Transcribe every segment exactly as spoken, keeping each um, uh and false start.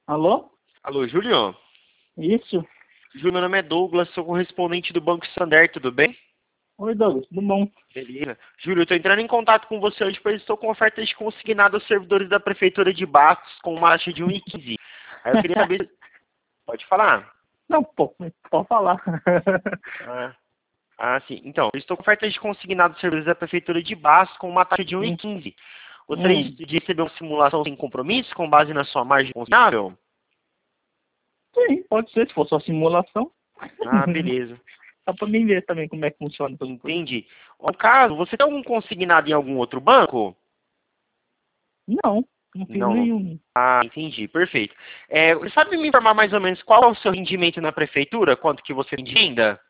Alô? Alô, Júlio? Isso? Júlio, meu nome é Douglas, sou correspondente do Banco Santander, tudo bem? Oi, Douglas, tudo bom? Beleza. Júlio, eu estou entrando em contato com você hoje, pois estou com ofertas de consignado aos servidores da Prefeitura de Barros com uma taxa de um e quinze. Aí eu queria saber... Pode falar? Não, pô, pode falar. Ah, ah, sim. Então, eu estou com ofertas de consignado aos servidores da Prefeitura de Barros com uma taxa de um e quinze. Gostaria Hum. de receber uma simulação sem compromisso, com base na sua margem consignável? Sim, pode ser, se for só simulação. Ah, beleza. Só pra mim ver também como é que funciona. Entendi. No caso, você tem algum consignado em algum outro banco? Não, não fiz Não, não. nenhum. Ah, entendi. Perfeito. É, você sabe me informar mais ou menos qual é o seu rendimento na prefeitura? Quanto que você tem de renda?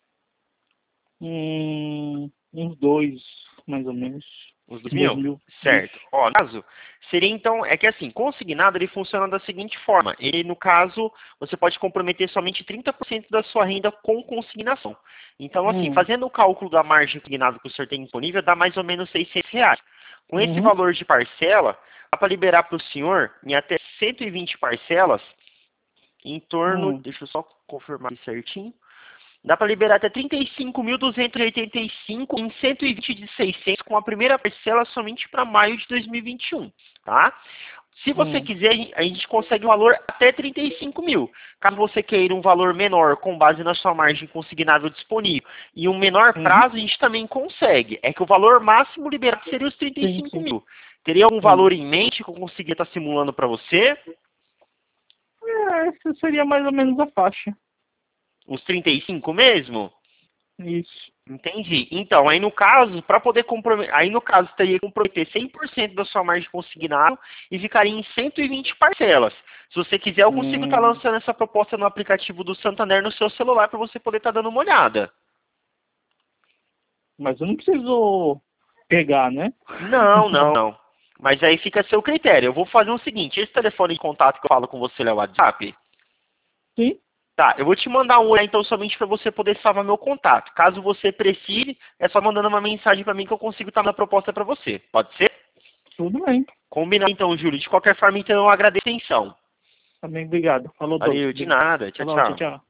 Hum, uns dois, mais ou menos. Uns dois Dois mil? mil. Certo. Isso. Ó, no caso, seria então, é que assim, consignado ele funciona da seguinte forma. Ele, no caso, você pode comprometer somente trinta por cento da sua renda com consignação. Então, assim, Hum. fazendo o cálculo da margem consignada que o senhor tem disponível, dá mais ou menos seiscentos reais. Com esse Uhum. valor de parcela, dá para liberar para o senhor em até cento e vinte parcelas, em torno, Hum. deixa eu só confirmar aqui certinho, dá para liberar até trinta e cinco mil duzentos e oitenta e cinco em cento e vinte de seiscentos, com a primeira parcela somente para maio de dois mil e vinte e um, tá? Se você Hum. quiser, a gente consegue um valor até trinta e cinco mil. Caso você queira um valor menor com base na sua margem consignável disponível e um menor Uhum. prazo, a gente também consegue. É que o valor máximo liberado seria os trinta e Sim, cinco sim. mil. Teria algum Hum. valor em mente que eu conseguia estar simulando para você? É, essa seria mais ou menos a faixa. Uns trinta e cinco mesmo? Isso. Entendi. Então, aí no caso, para poder comprometer, aí no caso teria que comprometer cem por cento da sua margem consignada e ficaria em cento e vinte parcelas. Se você quiser, eu consigo estar Hum. lançando essa proposta no aplicativo do Santander no seu celular para você poder estar dando uma olhada. Mas eu não preciso pegar, né? Não, não, não. Mas aí fica a seu critério. Eu vou fazer o seguinte, esse telefone de contato que eu falo com você é o WhatsApp? Sim, Tá, eu vou te mandar um oi então somente para você poder salvar meu contato. Caso você precise, é só mandando uma mensagem para mim que eu consigo estar na proposta para você. Pode ser? tudo bem. Combinado então, Júlio. De qualquer forma, então, eu agradeço a atenção. Também, obrigado. Falou, Douglas. Valeu, de Obrigado. nada. Tchau, Falou, tchau, tchau. tchau.